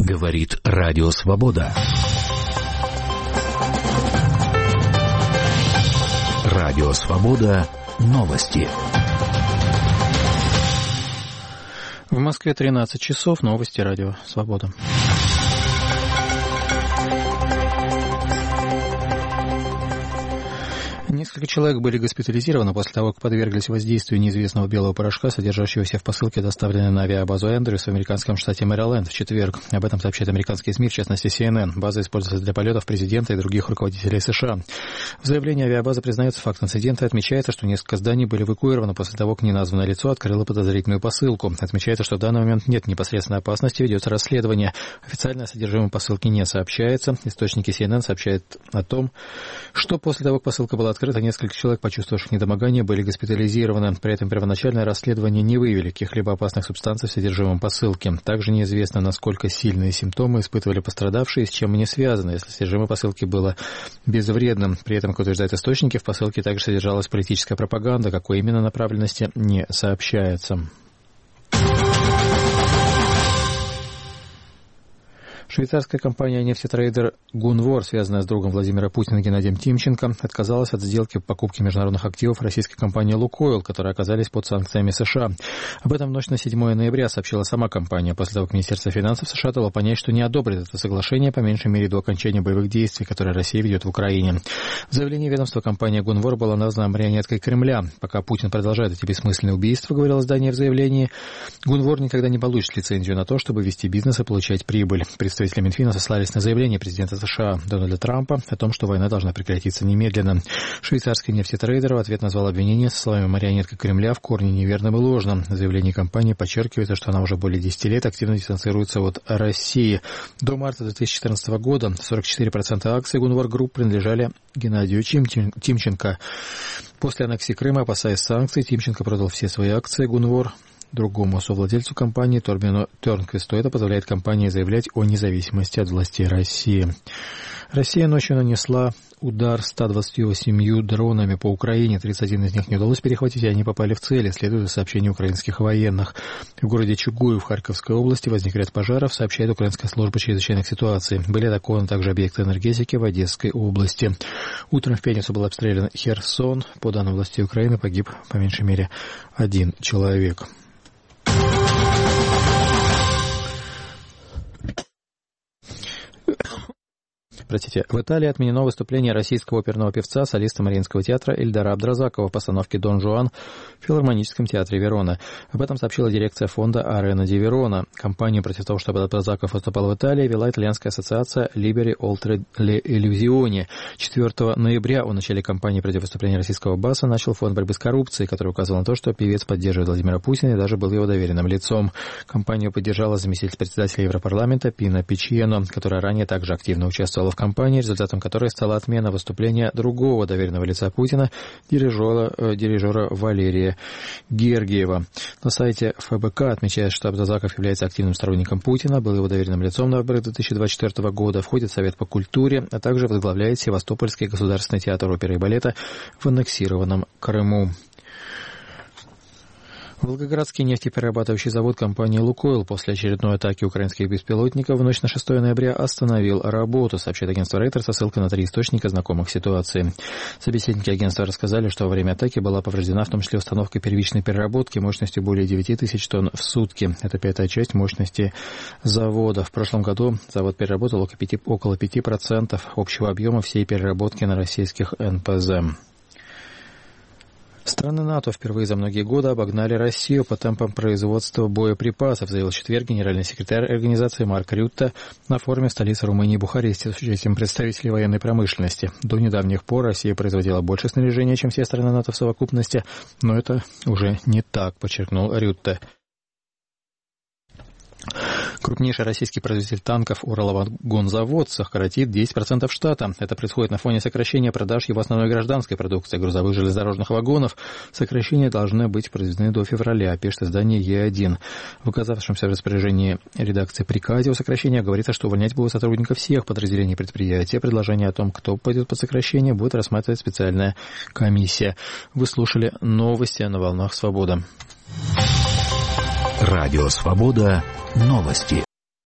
Говорит Радио Свобода. Радио Свобода. Новости. В Москве 13 часов. Новости Радио Свобода. Несколько человек были госпитализированы после того, как подверглись воздействию неизвестного белого порошка, содержащегося в посылке, доставленной на авиабазу Эндрюс в американском штате Мэриленд в четверг. Об этом сообщают американские СМИ, в частности CNN. База используется для полетов президента и других руководителей США. В заявлении авиабазы признается факт инцидента и отмечается, что несколько зданий были эвакуированы после того, как неназванное лицо открыло подозрительную посылку. Отмечается, что в данный момент нет непосредственной опасности, ведется расследование. Официальное содержимое посылки не сообщается. Источники CNN сообщают о том, что после того, как посылка была открыта, несколько человек, почувствовавших недомогание, были госпитализированы. При этом первоначальное расследование не выявили каких-либо опасных субстанций в содержимом посылки. Также неизвестно, насколько сильные симптомы испытывали пострадавшие и с чем они связаны, если содержимое посылки было безвредным. При этом, как утверждают источники, в посылке также содержалась политическая пропаганда, какой именно направленности не сообщается. Швейцарская компания «Нефтетрейдер Гунвор», связанная с другом Владимира Путина Геннадием Тимченко, отказалась от сделки по покупке международных активов российской компании «Лукойл», которые оказались под санкциями США. Об этом в ночь на 7 ноября сообщила сама компания, после того, как Министерство финансов США дало понять, что не одобрит это соглашение, по меньшей мере до окончания боевых действий, которые Россия ведет в Украине. В заявлении ведомства компания «Гунвор» была названа марионеткой Кремля. Пока Путин продолжает эти бессмысленные убийства, говорило издание в заявлении, «Гунвор никогда не получит лицензию на то, чтобы вести бизнес и получать прибыль». Представители Минфина сослались на заявление президента США Дональда Трампа о том, что война должна прекратиться немедленно. Швейцарский нефтетрейдер в ответ назвал обвинение со словами «марионетка Кремля» в корне неверным и ложным. Заявление компании подчеркивается, что она уже более 10 лет активно дистанцируется от России. До марта 2014 года 44% акций Гунвор Групп принадлежали Геннадию Тимченко. После аннексии Крыма, опасаясь санкций, Тимченко продал все свои акции Гунвор другому совладельцу компании Торбину Тернквисту. Это позволяет компании заявлять о независимости от властей России. Россия ночью нанесла удар 128 дронами по Украине. 31 из них не удалось перехватить, и они попали в цели, следует сообщению украинских военных. В городе Чугуев в Харьковской области возник ряд пожаров, сообщает Украинская служба чрезвычайных ситуаций. Были атакованы также объекты энергетики в Одесской области. Утром в пятницу был обстрелян Херсон. По данным властей Украины, погиб по меньшей мере 1 человек. В Италии отменено выступление российского оперного певца, солиста Мариинского театра Эльдара Абдразакова в постановке «Дон Жуан» в филармоническом театре Верона. Об этом сообщила дирекция фонда «Арена ди Верона». Кампанию против того, чтобы Абдразаков выступал в Италии, вела итальянская ассоциация «Liberi oltre le illusioni». 4 ноября о начале кампании против выступления российского баса начал фонд борьбы с коррупцией, который указывал на то, что певец поддерживает Владимира Путина и даже был его доверенным лицом. Кампанию поддержала заместитель председателя Европарламента Пина Пичиено, которая ранее также активно участвовала в кампании, результатом которой стала отмена выступления другого доверенного лица Путина, дирижера Валерия Гергиева. На сайте ФБК отмечают, что Абдразаков является активным сторонником Путина, был его доверенным лицом на выборах 2024 года, входит в Совет по культуре, а также возглавляет Севастопольский государственный театр оперы и балета в аннексированном Крыму. Волгоградский нефтеперерабатывающий завод компании «Лукойл» после очередной атаки украинских беспилотников в ночь на 6 ноября остановил работу, сообщает агентство Рейтер со ссылкой на 3 источника, знакомых ситуации. Собеседники агентства рассказали, что во время атаки была повреждена в том числе установка первичной переработки мощностью более 9 тысяч тонн в сутки. Это 5-я часть мощности завода. В прошлом году завод переработал около 5% общего объема всей переработки на российских НПЗ. Страны НАТО впервые за многие годы обогнали Россию по темпам производства боеприпасов, заявил в четверг генеральный секретарь организации Марк Рютте на форуме в столице Румынии Бухаресте с участием представителей военной промышленности. До недавних пор Россия производила больше снаряжения, чем все страны НАТО в совокупности, но это уже не так, подчеркнул Рютте. Крупнейший российский производитель танков Уралвагонзавод сократит 10% штата. Это происходит на фоне сокращения продаж его основной гражданской продукции, грузовых железнодорожных вагонов. Сокращения должны быть произведены до февраля, пишет издание Е1. В оказавшемся в распоряжении редакции приказе о сокращении говорится, что увольнять будут сотрудников всех подразделений предприятия. Предложение о том, кто пойдет под сокращение, будет рассматривать специальная комиссия. Вы слушали новости на волнах «Свобода». Радио «Свобода». Новости.